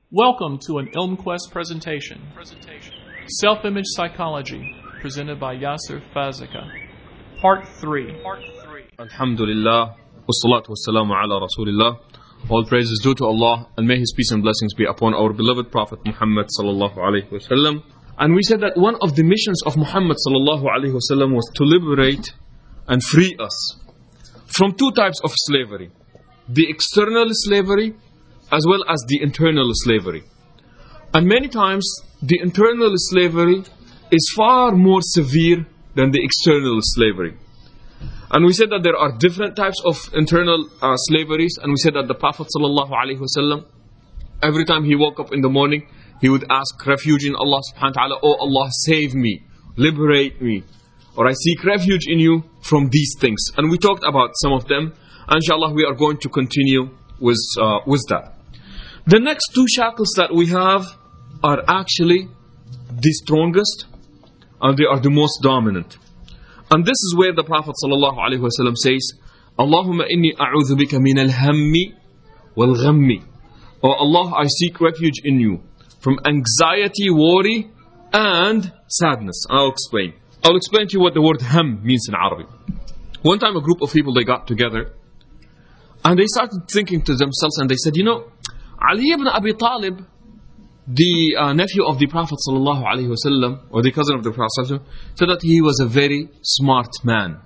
Welcome to an IlmQuest presentation. Self-Image Psychology, presented by Yasser Fazika. Part 3. Alhamdulillah, wassalatu wassalamu ala Rasulillah. All praise is due to Allah, and may His peace and blessings be upon our beloved Prophet Muhammad sallallahu alaihi wasallam. And we said that one of the missions of Muhammad sallallahu alaihi wasallam was to liberate and free us from two types of slavery: the external slavery as well as the internal slavery. And many times the internal slavery is far more severe than the external slavery. And we said that there are different types of internal slaveries, and we said that the Prophet ﷺ, every time he woke up in the morning, he would ask refuge in Allah subhanahu wa ta'ala, "Oh Allah, save me, liberate me, or I seek refuge in you from these things." And we talked about some of them, and inshallah we are going to continue with that. The next two shackles that we have are actually the strongest, and they are the most dominant. And this is where the Prophet ﷺ says, "Allahumma inni a'udhu bika min al-hammi wal-ghammi." Oh Allah, I seek refuge in you from anxiety, worry, and sadness. I'll explain. I'll explain to you what the word ham means in Arabic. One time a group of people, they got together, and they started thinking to themselves, and they said, Ali ibn Abi Talib, the nephew of the Prophet ﷺ, or the cousin of the Prophet ﷺ, said that he was a very smart man.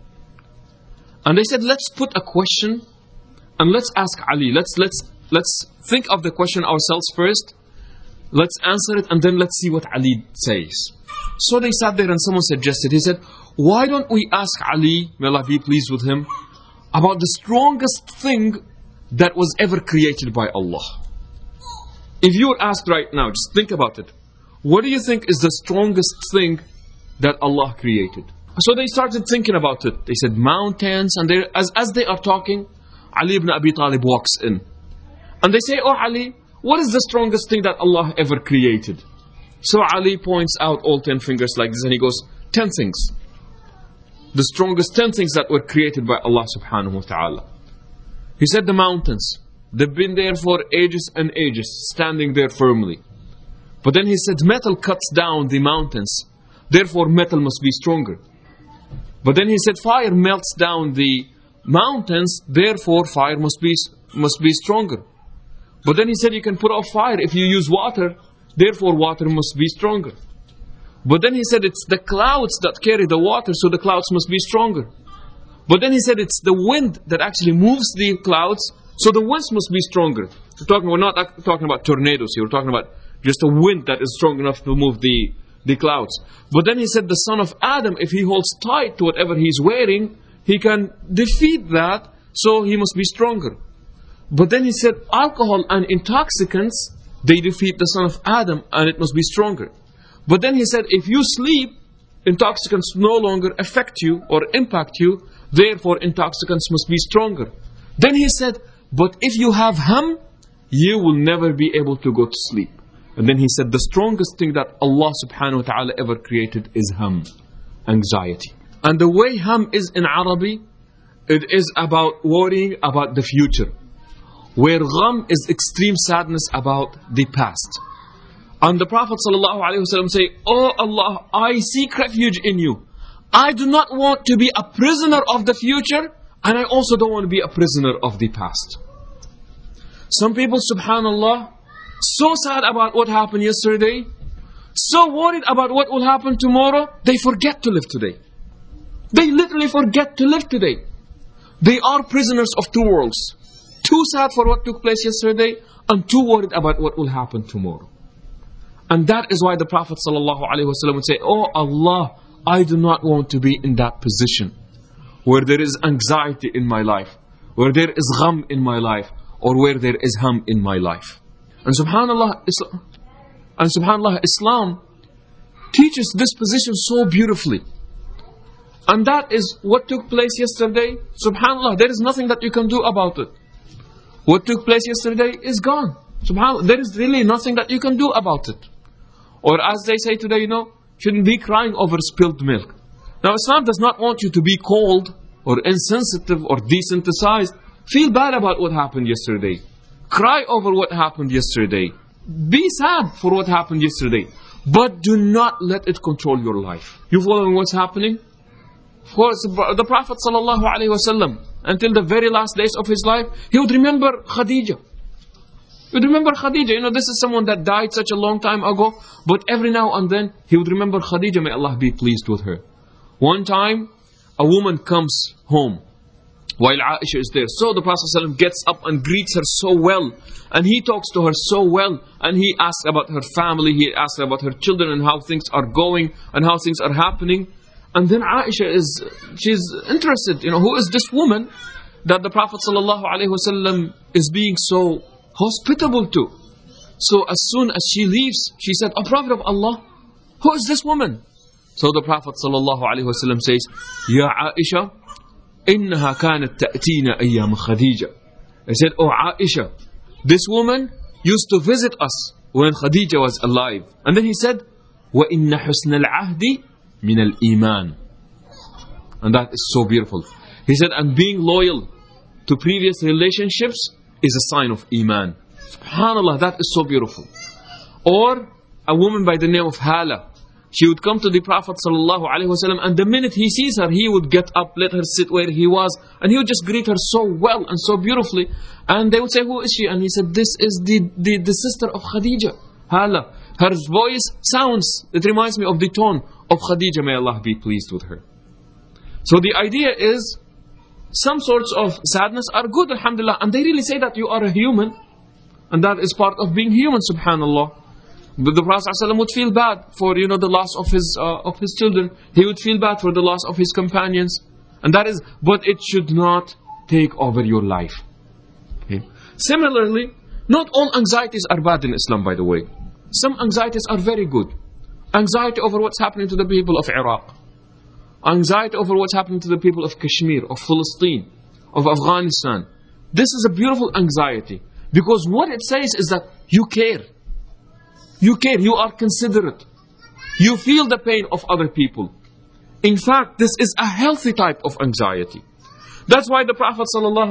And they said, let's put a question and let's ask Ali. Let's think of the question ourselves first. Let's answer it, and then let's see what Ali says. So they sat there, and someone suggested, he said, why don't we ask Ali, may Allah be pleased with him, about the strongest thing that was ever created by Allah. If you were asked right now, just think about it. What do you think is the strongest thing that Allah created? So they started thinking about it. They said mountains, and as they are talking, Ali ibn Abi Talib walks in. And they say, "Oh Ali, what is the strongest thing that Allah ever created?" So Ali points out all 10 fingers like this, and he goes, 10 things. The strongest 10 things that were created by Allah subhanahu wa ta'ala. He said the mountains. They've been there for ages and ages, standing there firmly. But then he said metal cuts down the mountains, therefore metal must be stronger. But then he said fire melts down the mountains, therefore fire must be stronger. But then he said you can put out fire if you use water, therefore water must be stronger. But then he said it's the clouds that carry the water, so the clouds must be stronger. But then he said it's the wind that actually moves the clouds, so the winds must be stronger. We're not talking about tornadoes here, we're talking about just a wind that is strong enough to move the clouds. But then he said the son of Adam, if he holds tight to whatever he's wearing, he can defeat that, so he must be stronger. But then he said alcohol and intoxicants, they defeat the son of Adam, and it must be stronger. But then he said if you sleep, intoxicants no longer affect you or impact you, therefore intoxicants must be stronger. Then he said, but if you have ham, you will never be able to go to sleep. And then he said the strongest thing that Allah subhanahu wa ta'ala ever created is ham, anxiety. And the way ham is in Arabic, it is about worrying about the future, where gham is extreme sadness about the past. And the Prophet ﷺ say, "Oh Allah, I seek refuge in you. I do not want to be a prisoner of the future, and I also don't want to be a prisoner of the past." Some people, subhanallah, so sad about what happened yesterday, so worried about what will happen tomorrow, they forget to live today. They literally forget to live today. They are prisoners of two worlds. Too sad for what took place yesterday, and too worried about what will happen tomorrow. And that is why the Prophet ﷺ would say, "Oh Allah, I do not want to be in that position where there is anxiety in my life, where there is gham in my life, or where there is ham in my life." And subhanallah, Islam teaches this position so beautifully. And that is what took place yesterday. Subhanallah, there is nothing that you can do about it. What took place yesterday is gone. Subhanallah, there is really nothing that you can do about it. Or as they say today, shouldn't be crying over spilled milk. Now Islam does not want you to be cold or insensitive or desensitized. Feel bad about what happened yesterday. Cry over what happened yesterday. be sad for what happened yesterday, but do not let it control your life. You following what's happening? Of course, the Prophet ﷺ, until the very last days of his life, he would remember Khadija. He would remember Khadija. You know, this is someone that died such a long time ago, but every now and then, he would remember Khadija, may Allah be pleased with her. One time, a woman comes home while Aisha is there. So the Prophet ﷺ gets up and greets her so well. And he talks to her so well. And he asks about her family. He asks about her children and how things are going and how things are happening. And then Aisha she's interested. You know, who is this woman that the Prophet ﷺ is being so hospitable to? So as soon as she leaves, she said, "O Prophet of Allah, who is this woman?" So the Prophet ﷺ says, "Ya Aisha, إنها كانت تأتينا أيام خديجة." He said, "Oh Aisha, this woman used to visit us when Khadija was alive." And then he said, وَإِنَّ حُسْنَ الْعَهْدِ مِنَ الْإِيمَانِ. And that is so beautiful. He said, and being loyal to previous relationships is a sign of Iman. SubhanAllah, that is so beautiful. Or a woman by the name of Hala. She would come to the Prophet ﷺ, and the minute he sees her, he would get up, let her sit where he was, and he would just greet her so well and so beautifully. And they would say, "Who is she?" And he said, "This is the sister of Khadija, Hala. Her voice sounds, it reminds me of the tone of Khadija, may Allah be pleased with her." So the idea is, some sorts of sadness are good, alhamdulillah, and they really say that you are a human, and that is part of being human, subhanallah. But the Prophet ﷺ would feel bad for, the loss of his children. He would feel bad for the loss of his companions. And that is, but it should not take over your life. Okay. Similarly, not all anxieties are bad in Islam, by the way. Some anxieties are very good. Anxiety over what's happening to the people of Iraq. Anxiety over what's happening to the people of Kashmir, of Palestine, of Afghanistan. This is a beautiful anxiety. Because what it says is that you care. You care, you are considerate. You feel the pain of other people. In fact, this is a healthy type of anxiety. That's why the Prophet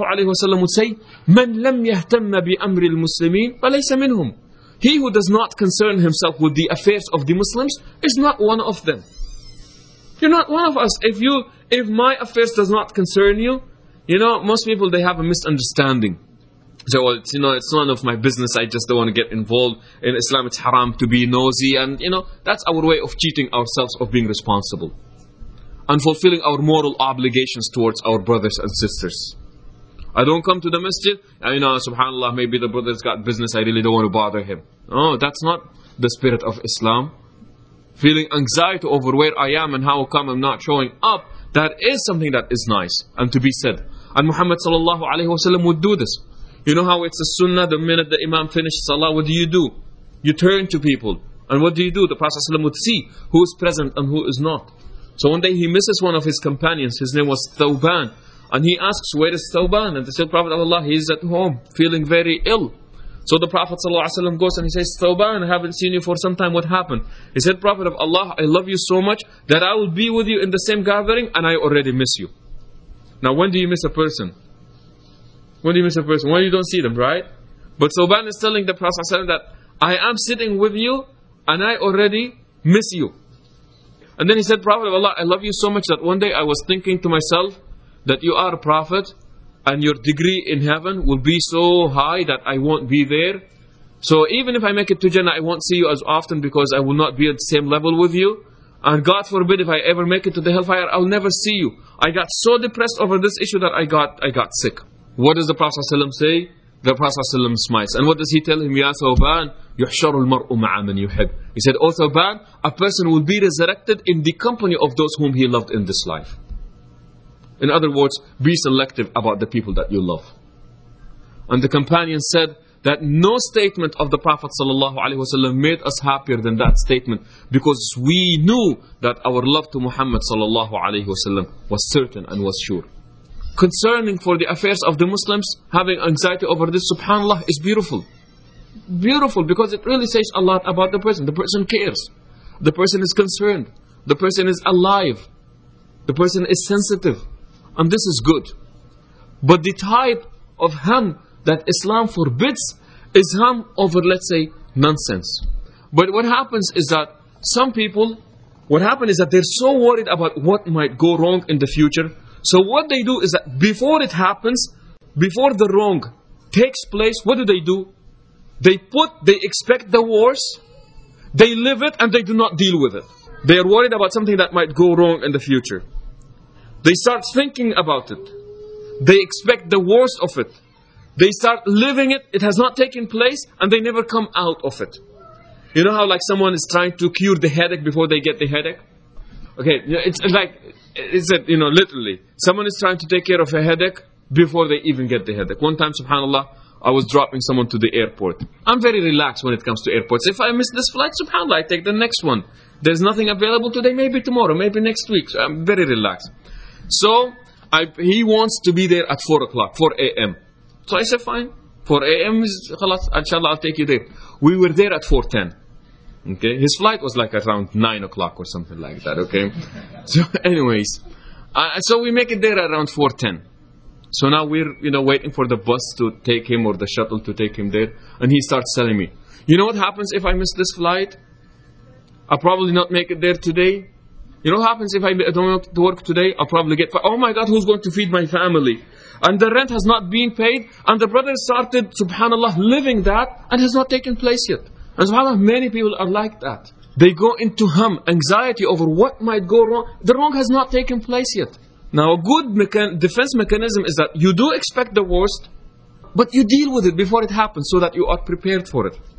ﷺ would say, "Man lam yahtamma bi amri al-Muslimin, falaysa minhum." He who does not concern himself with the affairs of the Muslims is not one of them. You're not one of us. If my affairs does not concern you, most people, they have a misunderstanding. So, well, it's none of my business. I just don't want to get involved. In Islam, it's haram to be nosy. And, that's our way of cheating ourselves of being responsible. And fulfilling our moral obligations towards our brothers and sisters. I don't come to the masjid. Subhanallah, maybe the brother's got business. I really don't want to bother him. No, that's not the spirit of Islam. Feeling anxiety over where I am and how come I'm not showing up, that is something that is nice and to be said. And Muhammad ﷺ would do this. You know how it's a sunnah, the minute the imam finishes salah, what do? You turn to people. And what do? The Prophet ﷺ would see who is present and who is not. So one day he misses one of his companions. His name was Thawban. And he asks, "Where is Thawban?" And they said, "Prophet of Allah, he is at home, feeling very ill." So the Prophet ﷺ goes and he says, "Thawban, I haven't seen you for some time. What happened?" He said, "Prophet of Allah, I love you so much that I will be with you in the same gathering and I already miss you." Now when do you miss a person? When do you miss a person? When you don't see them, right? But Thawban is telling the Prophet ﷺ that I am sitting with you and I already miss you. And then he said, "Prophet of Allah, I love you so much that one day I was thinking to myself that you are a prophet and your degree in heaven will be so high that I won't be there. So even if I make it to Jannah, I won't see you as often because I will not be at the same level with you. And God forbid if I ever make it to the hellfire, I'll never see you. I got so depressed over this issue that I got sick." What does the Prophet ﷺ say? The Prophet ﷺ smiles. And what does he tell him? "Ya Thawban, yuhsharu al-mar'u ma'a man yuhib." He said, "O Thawban, a person will be resurrected in the company of those whom he loved in this life." In other words, be selective about the people that you love. And the companion said that no statement of the Prophet ﷺ made us happier than that statement, because we knew that our love to Muhammad ﷺ was certain and was sure. Concerning for the affairs of the Muslims, having anxiety over this, subhanAllah, is beautiful. Beautiful, because it really says a lot about the person. The person cares. The person is concerned. The person is alive. The person is sensitive. And this is good. But the type of ham that Islam forbids is ham over, let's say, Nonsense. But what happens is that some people, what happens is that they're so worried about what might go wrong in the future. So what they do is that before it happens, before the wrong takes place, what do? They expect the worst, they live it, and they do not deal with it. They are worried about something that might go wrong in the future. They start thinking about it. They expect the worst of it. They start living it. It has not taken place, and they never come out of it. You know how like someone is trying to cure the headache before they get the headache? Okay, it's like, literally. Someone is trying to take care of a headache before they even get the headache. One time, subhanAllah, I was dropping someone to the airport. I'm very relaxed when it comes to airports. If I miss this flight, subhanAllah, I take the next one. There's nothing available today, maybe tomorrow, maybe next week. So I'm very relaxed. So, he wants to be there at 4 o'clock, 4 a.m. So I said, fine. 4 a.m. is, khalas, inshallah, I'll take you there. We were there at 4:10. Okay, his flight was like around 9 o'clock or something like that, okay? So anyways, so we make it there around 4:10. So now we're, waiting for the bus to take him or the shuttle to take him there. And he starts telling me, you know what happens if I miss this flight? I'll probably not make it there today. You know what happens if I don't go to work today? I'll probably get fired. Oh my God, who's going to feed my family? And the rent has not been paid. And the brother started, subhanAllah, living that and has not taken place yet. And subhanAllah, many people are like that. They go into anxiety over what might go wrong. The wrong has not taken place yet. Now, a good defense mechanism is that you do expect the worst, but you deal with it before it happens so that you are prepared for it.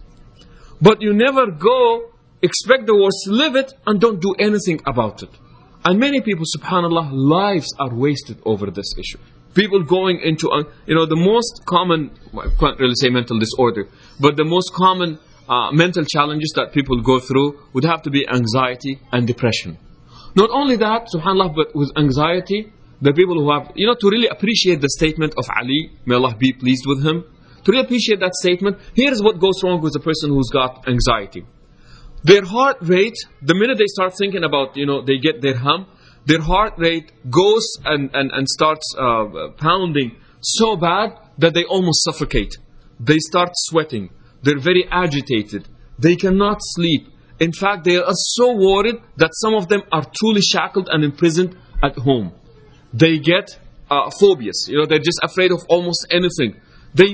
But you never go, expect the worst, live it, and don't do anything about it. And many people, subhanAllah, lives are wasted over this issue. People going into, the most common, I can't really say mental disorder, but the most common mental challenges that people go through would have to be anxiety and depression. Not only that, subhanAllah, but with anxiety, the people who have, to really appreciate the statement of Ali, may Allah be pleased with him, to really appreciate that statement, here's what goes wrong with a person who's got anxiety. Their heart rate, the minute they start thinking about, they get their hum, their heart rate goes and starts pounding so bad that they almost suffocate. They start sweating. They're very agitated. They cannot sleep. In fact, they are so worried that some of them are truly shackled and imprisoned at home. They get phobias. They're just afraid of almost anything. They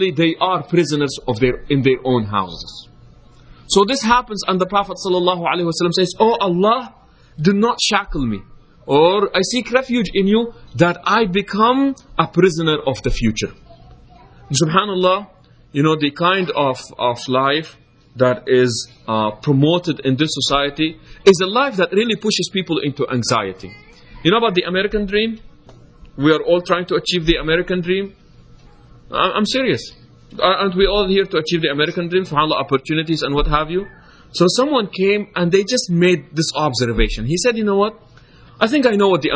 are prisoners in their own houses. So this happens, and the Prophet ﷺ says, "Oh Allah, do not shackle me, or I seek refuge in you that I become a prisoner of the future." And subhanAllah, the kind of life that is promoted in this society is a life that really pushes people into anxiety. You know about the American dream? We are all trying to achieve the American dream. I'm serious. Aren't we all here to achieve the American dream? SubhanAllah, opportunities and what have you. So someone came and they just made this observation. He said, you know what? I think I know what the